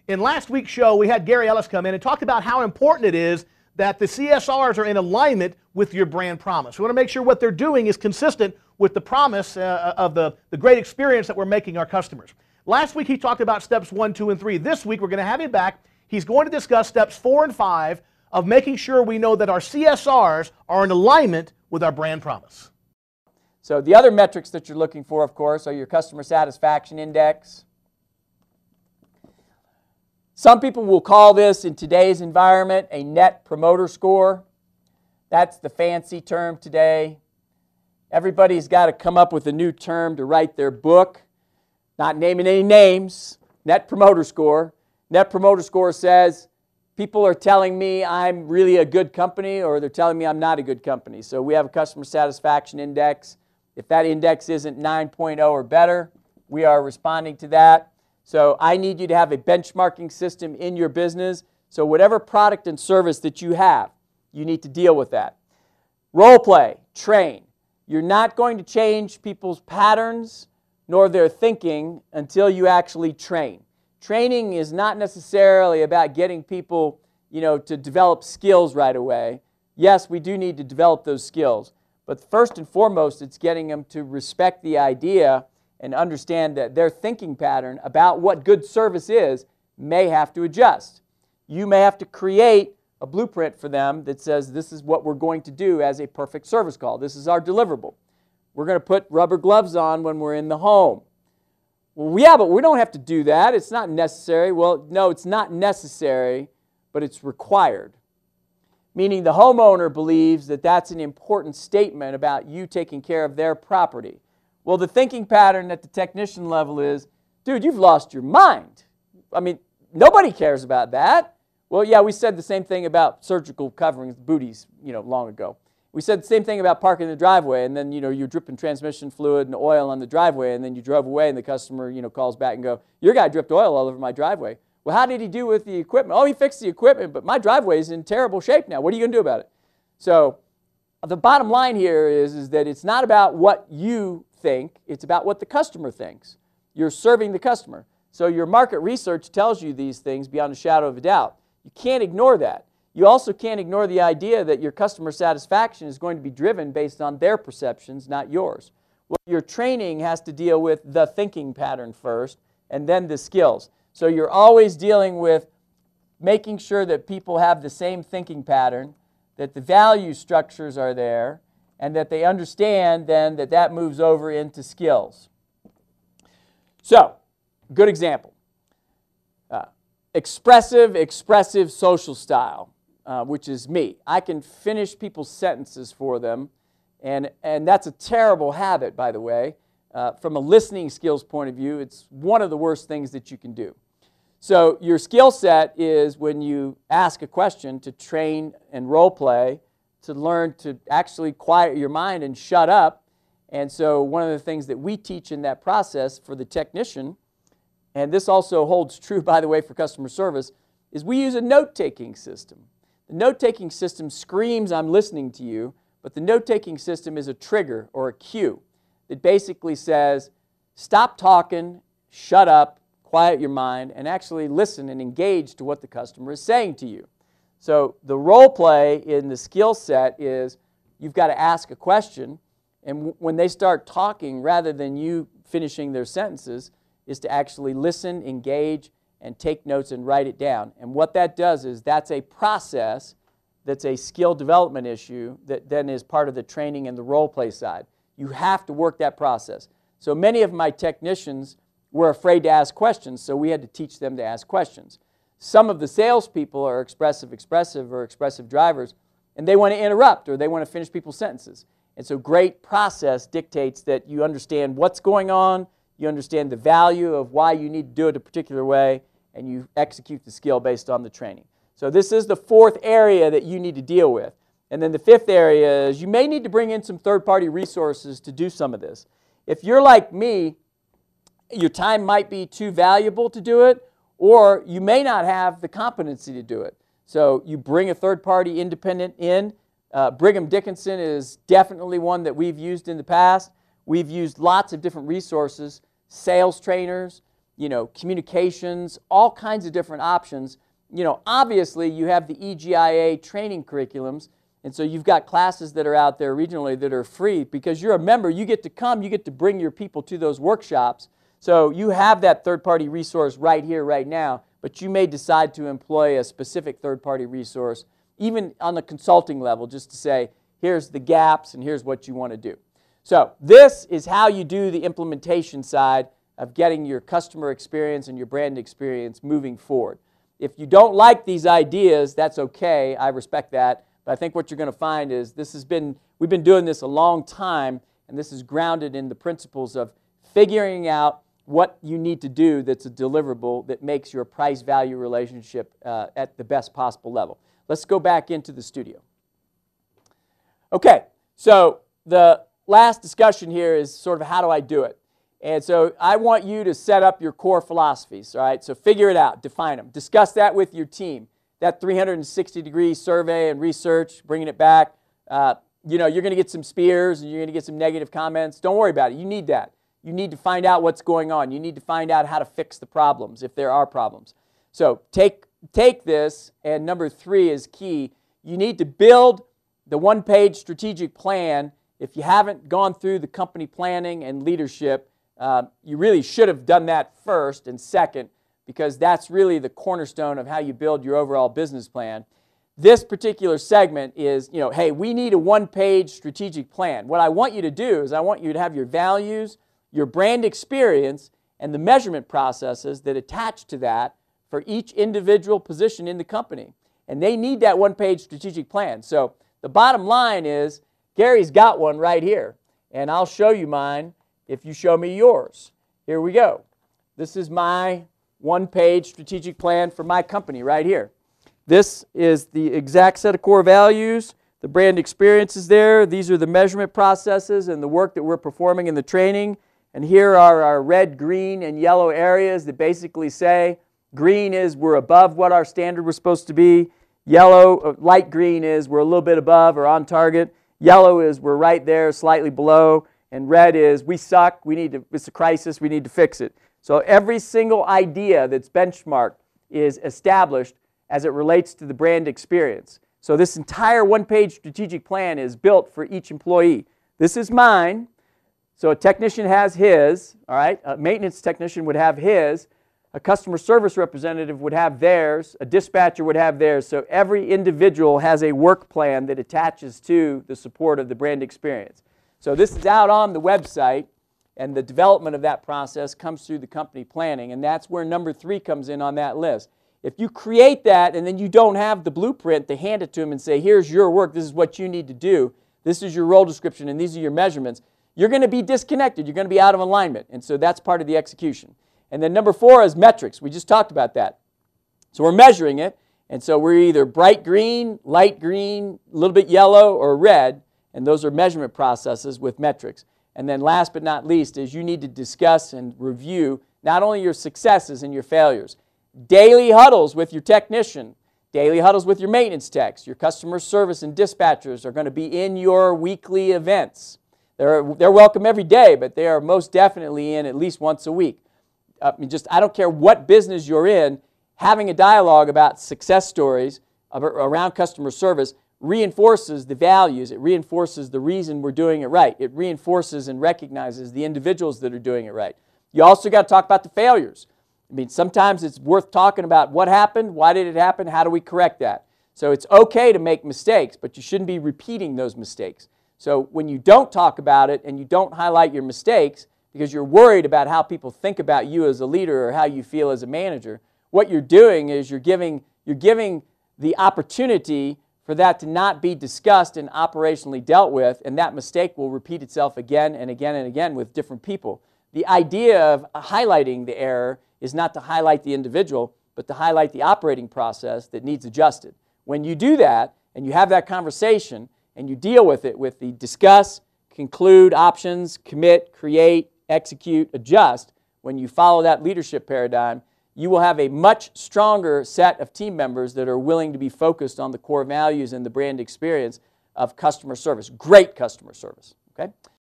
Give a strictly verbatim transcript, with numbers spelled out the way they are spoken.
In last week's show, we had Gary Ellis come in and talked about how important it is that the C S Rs are in alignment with your brand promise. We want to make sure what they're doing is consistent with the promise uh, of the, the great experience that we're making our customers. Last week he talked about steps one, two, and three. This week we're going to have him back. He's going to discuss steps four and five of making sure we know that our C S Rs are in alignment with our brand promise. So the other metrics that you're looking for, of course, are your customer satisfaction index. Some people will call this, in today's environment, a net promoter score. That's the fancy term today. Everybody's got to come up with a new term to write their book. Not naming any names. Net promoter score. Net promoter score says people are telling me I'm really a good company, or they're telling me I'm not a good company. So we have a customer satisfaction index. If that index isn't nine point oh or better, we are responding to that. So I need you to have a benchmarking system in your business. So whatever product and service that you have, you need to deal with that. Role play, train. You're not going to change people's patterns nor their thinking until you actually train. Training is not necessarily about getting people, you know, to develop skills right away. Yes, we do need to develop those skills. But first and foremost, it's getting them to respect the idea and understand that their thinking pattern about what good service is may have to adjust. You may have to create a blueprint for them that says this is what we're going to do as a perfect service call. This is our deliverable. We're going to put rubber gloves on when we're in the home. Well, yeah, but we don't have to do that. It's not necessary. Well, no, it's not necessary, but it's required. Meaning the homeowner believes that that's an important statement about you taking care of their property. Well, the thinking pattern at the technician level is, dude, you've lost your mind. I mean, nobody cares about that. Well, yeah, we said the same thing about surgical coverings, booties, you know, long ago. We said the same thing about parking in the driveway, and then, you know, you're dripping transmission fluid and oil on the driveway, and then you drove away, and the customer, you know, calls back and go, your guy dripped oil all over my driveway. Well, how did he do with the equipment? Oh, he fixed the equipment, but my driveway is in terrible shape now. What are you going to do about it? So the bottom line here is, is that it's not about what you think, it's about what the customer thinks. You're serving the customer. So your market research tells you these things beyond a shadow of a doubt. You can't ignore that. You also can't ignore the idea that your customer satisfaction is going to be driven based on their perceptions, not yours. Well, your training has to deal with the thinking pattern first, and then the skills. So you're always dealing with making sure that people have the same thinking pattern, that the value structures are there, and that they understand then that that moves over into skills. So, good example. Uh, expressive, expressive social style, uh, which is me. I can finish people's sentences for them, and, and that's a terrible habit, by the way. Uh, from a listening skills point of view, it's one of the worst things that you can do. So your skill set is when you ask a question to train and role play, to learn to actually quiet your mind and shut up. And so one of the things that we teach in that process for the technician, and this also holds true, by the way, for customer service, is we use a note-taking system. The note-taking system screams, I'm listening to you, but the note-taking system is a trigger or a cue that basically says, stop talking, shut up, quiet your mind, and actually listen and engage to what the customer is saying to you. So the role play in the skill set is you've got to ask a question, and w when they start talking, rather than you finishing their sentences, is to actually listen, engage, and take notes and write it down. And what that does is that's a process that's a skill development issue that then is part of the training and the role play side. You have to work that process. So many of my technicians were afraid to ask questions, so we had to teach them to ask questions. Some of the salespeople are expressive, expressive, or expressive drivers, and they want to interrupt or they want to finish people's sentences. And so great process dictates that you understand what's going on, you understand the value of why you need to do it a particular way, and you execute the skill based on the training. So this is the fourth area that you need to deal with. And then the fifth area is you may need to bring in some third-party resources to do some of this. If you're like me, your time might be too valuable to do it, or you may not have the competency to do it. So you bring a third-party independent in. Uh, Brigham Dickinson is definitely one that we've used in the past. We've used lots of different resources, sales trainers, you know, communications, all kinds of different options. You know, obviously you have the E G I A training curriculums, and so you've got classes that are out there regionally that are free because you're a member. You get to come, you get to bring your people to those workshops. So you have that third-party resource right here, right now, but you may decide to employ a specific third-party resource, even on the consulting level, just to say, here's the gaps and here's what you want to do. So this is how you do the implementation side of getting your customer experience and your brand experience moving forward. If you don't like these ideas, that's okay. I respect that. But I think what you're going to find is this has been, we've been doing this a long time, and this is grounded in the principles of figuring out what you need to do that's a deliverable that makes your price-value relationship uh, at the best possible level. Let's go back into the studio. Okay, so the last discussion here is sort of how do I do it? And so I want you to set up your core philosophies, all right? So figure it out, define them. Discuss that with your team. That three hundred sixty degree survey and research, bringing it back. Uh, you know, you're going to get some spears and you're going to get some negative comments. Don't worry about it. You need that. You need to find out what's going on. You need to find out how to fix the problems if there are problems. So take, take this, and number three is key. You need to build the one-page strategic plan. If you haven't gone through the company planning and leadership, uh, you really should have done that first and second, because that's really the cornerstone of how you build your overall business plan. This particular segment is, you know, hey, we need a one-page strategic plan. What I want you to do is I want you to have your values, your brand experience, and the measurement processes that attach to that for each individual position in the company. And they need that one-page strategic plan. So the bottom line is Gary's got one right here, and I'll show you mine if you show me yours. Here we go. This is my one-page strategic plan for my company right here. This is the exact set of core values. The brand experience is there. These are the measurement processes and the work that we're performing in the training. And here are our red, green, and yellow areas that basically say green is we're above what our standard was supposed to be. Yellow, light green is we're a little bit above or on target. Yellow is we're right there, slightly below. And red is we suck, we need to, it's a crisis, we need to fix it. So every single idea that's benchmarked is established as it relates to the brand experience. So this entire one-page strategic plan is built for each employee. This is mine. So a technician has his, all right? A maintenance technician would have his. A customer service representative would have theirs. A dispatcher would have theirs. So every individual has a work plan that attaches to the support of the brand experience. So this is out on the website, and the development of that process comes through the company planning, and that's where number three comes in on that list. If you create that and then you don't have the blueprint to hand it to them and say, here's your work, this is what you need to do, this is your role description, and these are your measurements, you're going to be disconnected. You're going to be out of alignment, and so that's part of the execution. And then number four is metrics. We just talked about that. So we're measuring it, and so we're either bright green, light green, a little bit yellow, or red, and those are measurement processes with metrics. And then last but not least is you need to discuss and review not only your successes and your failures. Daily huddles with your technician, daily huddles with your maintenance techs, your customer service and dispatchers are going to be in your weekly events. They're, they're welcome every day, but they are most definitely in at least once a week. I mean, just, I don't care what business you're in, having a dialogue about success stories around customer service reinforces the values. It reinforces the reason we're doing it right. It reinforces and recognizes the individuals that are doing it right. You also got to talk about the failures. I mean, sometimes it's worth talking about what happened, why did it happen, how do we correct that. So it's okay to make mistakes, but you shouldn't be repeating those mistakes. So when you don't talk about it and you don't highlight your mistakes because you're worried about how people think about you as a leader or how you feel as a manager, what you're doing is you're giving, you're giving the opportunity for that to not be discussed and operationally dealt with, and that mistake will repeat itself again and again and again with different people. The idea of highlighting the error is not to highlight the individual, but to highlight the operating process that needs adjusted. When you do that, and you have that conversation, and you deal with it with the discuss, conclude, options, commit, create, execute, adjust, when you follow that leadership paradigm, you will have a much stronger set of team members that are willing to be focused on the core values and the brand experience of customer service. Great customer service. Okay?